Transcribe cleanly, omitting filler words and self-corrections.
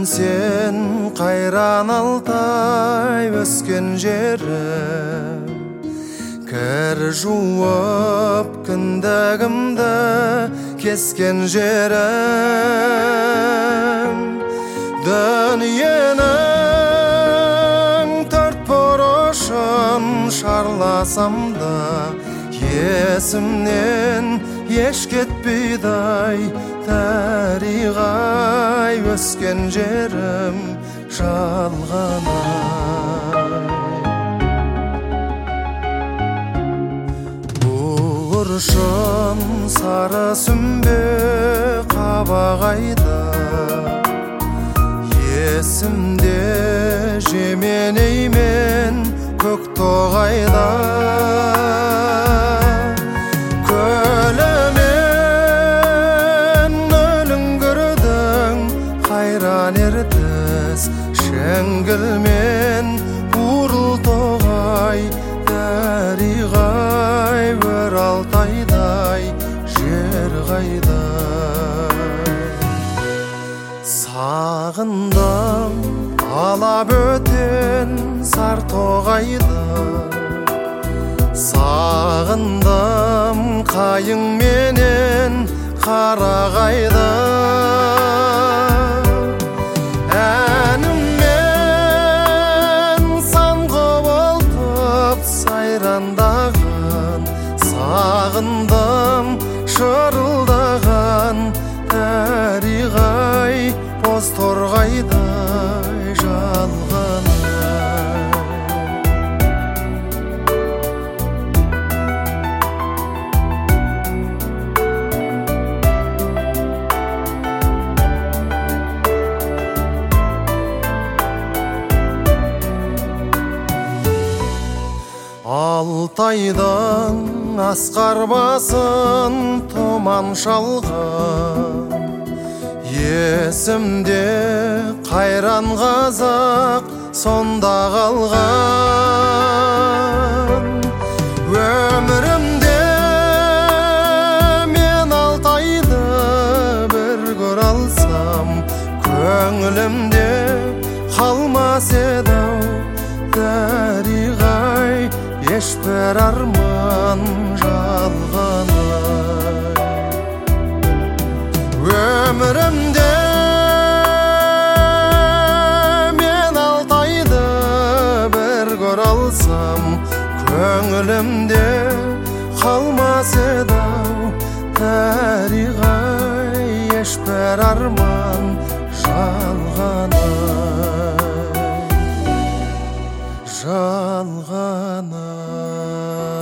сен қайран Алтай өскен жерім, кір жуып кіндігімді кескен жерім. Дүниенің төрт бұрышын шарласам да, есімнен еш кетпейді тәриғай өскен жерім жалғанай. Бұрышын сары сүмбе қабағайда, есімде жеменеймен көк тоғайда. Көлімен өліңгірдің қайран ертіс, шеңгілмен бұрыл тоғай, дәриғай өр Алтайдай жер қайда. Сағындым алап өтен сар тоғайды, сағындым қайың менен қарағайды. Әніммен сан құбылтып сайрандаған, сағындым шырылдаған тәриғай боз торғайдай жалғанай. Алтайдың асқар басын тұман шалған, есімде қайран қазақ сонда қалған. Өмірімде мен Алтайды бір көре алсам, көңілімде қалмас еді-ау дәриғай ешбір арман жалғанай. Өмірімде мен Алтайды бір көре алсам, көңілімде қалмас еді-ау тәриғай ешбір арман жалғанай.